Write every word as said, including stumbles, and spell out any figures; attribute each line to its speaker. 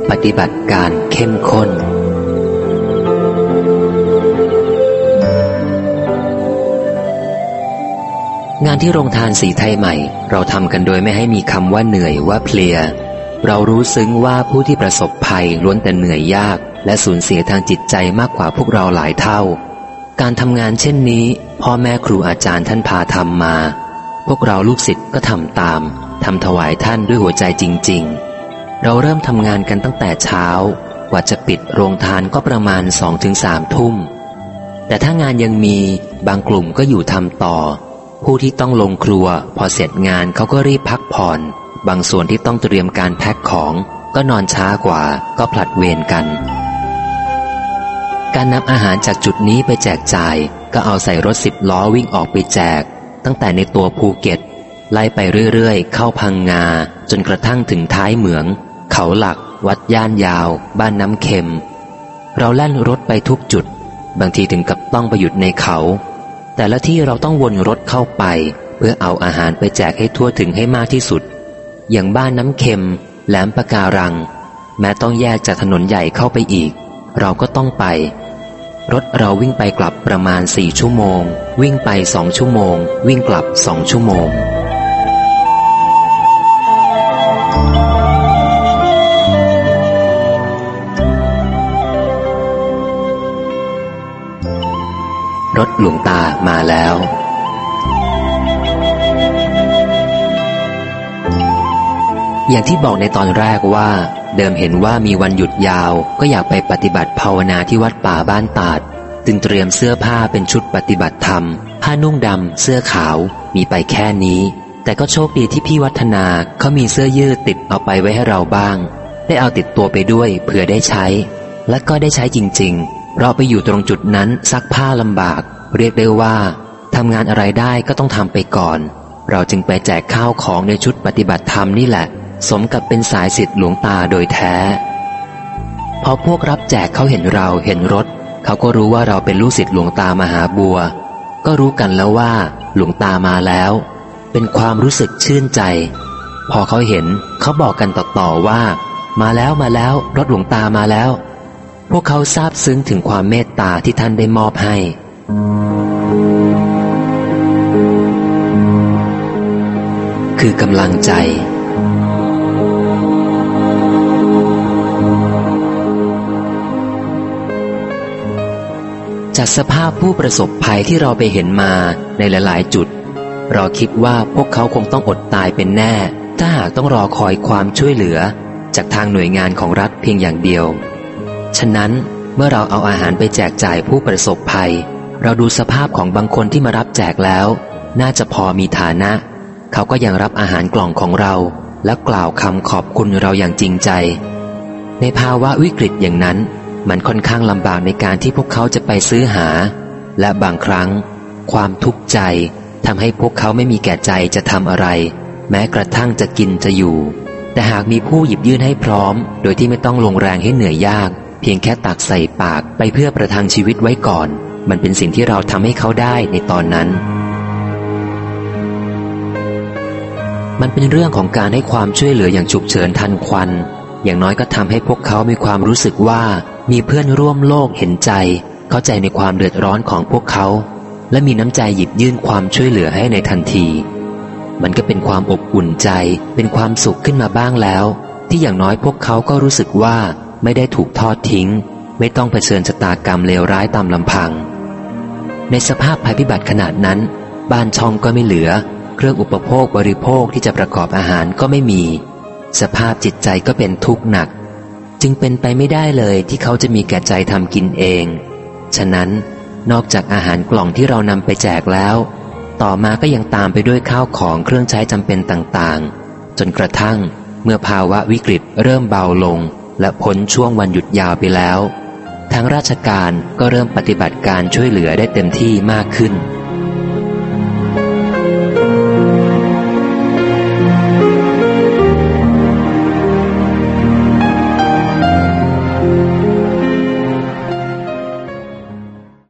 Speaker 1: ปฏิบัติการเข้มข้นงานที่โรงทานสีไทยใหม่เราทำกันโดยไม่ให้มีคำว่าเหนื่อยว่าเพลียเรารู้ซึ้งว่าผู้ที่ประสบภัยล้วนแต่เหนื่อยยากและสูญเสียทางจิตใจมากกว่าพวกเราหลายเท่าการทำงานเช่นนี้พ่อแม่ครูอาจารย์ท่านพาทำมาพวกเราลูกศิษย์ก็ทำตามทำถวายท่านด้วยหัวใจจริงๆเราเริ่มทำงานกันตั้งแต่เช้ากว่าจะปิดโรงทานก็ประมาณ สองถึงสาม ทุ่มแต่ถ้างานยังมีบางกลุ่มก็อยู่ทำต่อผู้ที่ต้องลงครัวพอเสร็จงานเขาก็รีบพักผ่อนบางส่วนที่ต้องเตรียมการแพ็คของก็นอนช้ากว่าก็ผลัดเวรกันการนำอาหารจากจุดนี้ไปแจกจ่ายก็เอาใส่รถสิบล้อวิ่งออกไปแจกตั้งแต่ในตัวภูเก็ตไล่ไปเรื่อยๆเข้าพังงาจนกระทั่งถึงท้ายเหมืองเขาหลักวัดย่านยาวบ้านน้ำเค็มเราแล่นรถไปทุกจุดบางทีถึงกับต้องไปหยุดในเขาแต่ละที่เราต้องวนรถเข้าไปเพื่อเอาอาหารไปแจกให้ทั่วถึงให้มากที่สุดอย่างบ้านน้ำเค็มแหลมปะการังแม้ต้องแยกจากถนนใหญ่เข้าไปอีกเราก็ต้องไปรถเราวิ่งไปกลับประมาณสี่ชั่วโมงวิ่งไปสองชั่วโมงวิ่งกลับสองชั่วโมงรถหลวงตามาแล้วอย่างที่บอกในตอนแรกว่าเดิมเห็นว่ามีวันหยุดยาวก็อยากไปปฏิบัติภาวนาที่วัดป่าบ้านตาดจึงเตรียมเสื้อผ้าเป็นชุดปฏิบัติธรรมผ้านุ่งดำเสื้อขาวมีไปแค่นี้แต่ก็โชคดีที่พี่วัฒนาเขามีเสื้อยืดติดเอาไปไว้ให้เราบ้างได้เอาติดตัวไปด้วยเผื่อได้ใช้และก็ได้ใช้จริงๆเราไปอยู่ตรงจุดนั้นซักผ้าลำบากเรียกได้ว่าทำงานอะไรได้ก็ต้องทำไปก่อนเราจึงไปแจกข้าวของในชุดปฏิบัติธรรมนี่แหละสมกับเป็นสายศิษย์หลวงตาโดยแท้พอพวกรับแจกเขาเห็นเราเห็นรถเขาก็รู้ว่าเราเป็นลูกศิษย์หลวงตามหาบัวก็รู้กันแล้วว่าหลวงตามาแล้วเป็นความรู้สึกชื่นใจพอเขาเห็นเขาบอกกันต่อๆว่ามาแล้วมาแล้วรถหลวงตามาแล้วพวกเขาซาบซึ้งถึงความเมตตาที่ท่านได้มอบให้คือกำลังใจจากสภาพผู้ประสบภัยที่เราไปเห็นมาในหลายๆจุดเราคิดว่าพวกเขาคงต้องอดตายเป็นแน่ถ้าหากต้องรอคอยความช่วยเหลือจากทางหน่วยงานของรัฐเพียงอย่างเดียวฉะนั้นเมื่อเราเอาอาหารไปแจกจ่ายผู้ประสบภัยเราดูสภาพของบางคนที่มารับแจกแล้วน่าจะพอมีฐานะเขาก็ยังรับอาหารกล่องของเราและกล่าวคำขอบคุณเราอย่างจริงใจในภาวะวิกฤตอย่างนั้นมันค่อนข้างลำบากในการที่พวกเขาจะไปซื้อหาและบางครั้งความทุกข์ใจทำให้พวกเขาไม่มีแก่ใจจะทำอะไรแม้กระทั่งจะกินจะอยู่แต่หากมีผู้หยิบยื่นให้พร้อมโดยที่ไม่ต้องลงแรงให้เหนื่อยยากเพียงแค่ตักใส่ปากไปเพื่อประทังชีวิตไว้ก่อนมันเป็นสิ่งที่เราทำให้เขาได้ในตอนนั้นมันเป็นเรื่องของการให้ความช่วยเหลืออย่างฉุกเฉินทันควันอย่างน้อยก็ทำให้พวกเขามีความรู้สึกว่ามีเพื่อนร่วมโลกเห็นใจเข้าใจในความเดือดร้อนของพวกเขาและมีน้ำใจหยิบยื่นความช่วยเหลือให้ในทันทีมันก็เป็นความอบอุ่นใจเป็นความสุขขึ้นมาบ้างแล้วที่อย่างน้อยพวกเขาก็รู้สึกว่าไม่ได้ถูกทอดทิ้งไม่ต้องเผชิญชะตากรรมเลวร้ายตามลำพังในสภาพภัยพิบัติขนาดนั้นบ้านช่องก็ไม่เหลือเครื่องอุปโภคบริโภคที่จะประกอบอาหารก็ไม่มีสภาพจิตใจก็เป็นทุกข์หนักจึงเป็นไปไม่ได้เลยที่เขาจะมีแก่ใจทำกินเองฉะนั้นนอกจากอาหารกล่องที่เรานำไปแจกแล้วต่อมาก็ยังตามไปด้วยข้าวของเครื่องใช้จำเป็นต่างๆจนกระทั่งเมื่อภาวะวิกฤตเริ่มเบาลงและพ้นช่วงวันหยุดยาวไปแล้วทางราชการก็เริ่มปฏิบัติการช่วยเหลือได้เต็มที่มากขึ้น